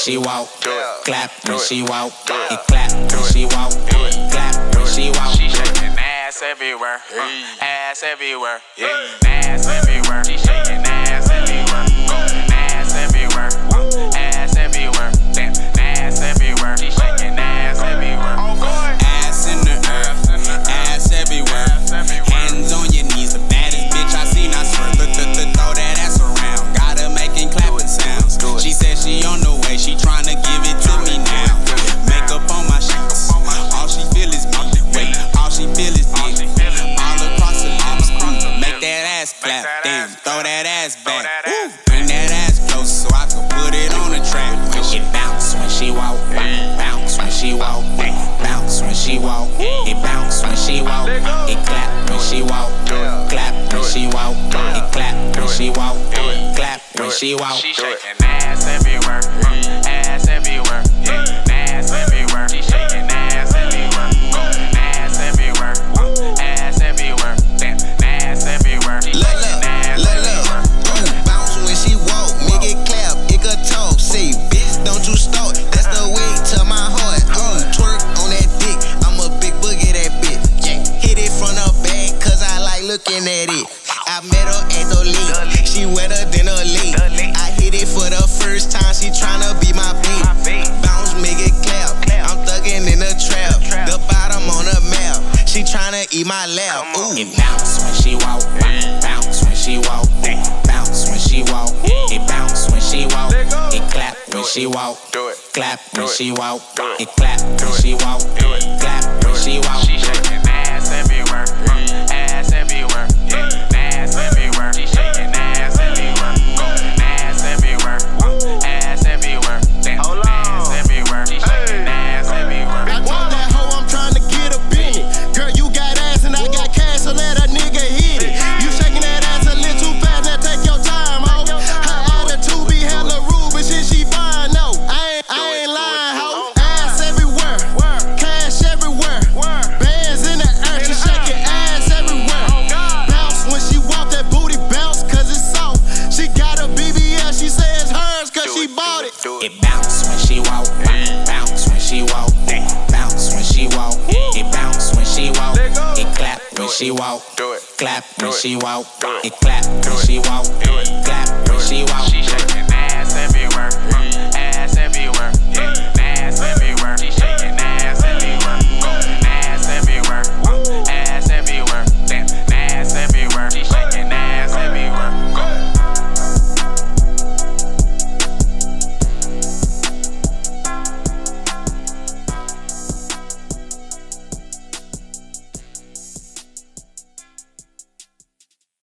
she walk, clap when she walk, it clap when she walk, clap when she walk. She shaking ass everywhere, ass everywhere, ass everywhere. She shaking ass everywhere, ass everywhere, ass everywhere, ass everywhere. She shaking ass everywhere. Ass in the earth, ass everywhere. Hands on your knees, the baddest bitch I seen. I swear, throw that ass around. Got her making clapping sounds. She said she on the way, she tryna give it to me now. Makeup on my sheets, all she feel is me. Wait, all she feel is me. All across the lips, make that ass clap. Damn, throw that ass back. Bring that ass close so I can put it on the track. When she bounce, when she walk, bounce when she walk, bounce when she walk, it bounce when she walk, it clap when she walk, clap when she walk, it clap when she walk, clap when she walk. She shaking ass everywhere, ass everywhere, ass everywhere. She shaking ass everywhere, ass everywhere, ass everywhere, ass everywhere. She shaking ass everywhere. Bounce when she walk, make it clap, it could talk. Say, bitch, don't you start. That's the way to my heart. Twerk on that dick, I'm a big boogie that bitch. Hit it from the back, cause I like looking at it. I met her at the lake, she wetter than a lake. I hit it for the first time, she tryna be my bait. Bounce, make it clap, I'm thuggin' in the trap. The bottom on the map, she tryna eat my lap. Ooh. It bounce when she walk, bounce when she walk, bounce when she walk, it bounce when she walk, it clap when she walk, clap when she walk, it clap when she walk, clap when she walk. She shaking ass everywhere, ass everywhere, ass everywhere. She shaking ass everywhere, ass everywhere, ass everywhere, ass everywhere. She shaking ass everywhere. I told that hoe I'm trying to get up in it. Girl, you got ass and I got cash, so let a nigga hit it. You shaking that ass a little too fast, now take your time, ho. Her attitude be hella rude, but shit she fine, no. I ain't lying, ho. Ass everywhere, cash everywhere, bands in the air, she shaking ass everywhere. Bounce when she walk, that booty bounce, cause it's soft. She got a BBL, she say it's hers, cause she bought it. It bounce when she walk, bounce when she walk, bounce when she walk, it bounce when she walk, it clap when she walk, clap when she walk, it clap when she walk, clap when she walk.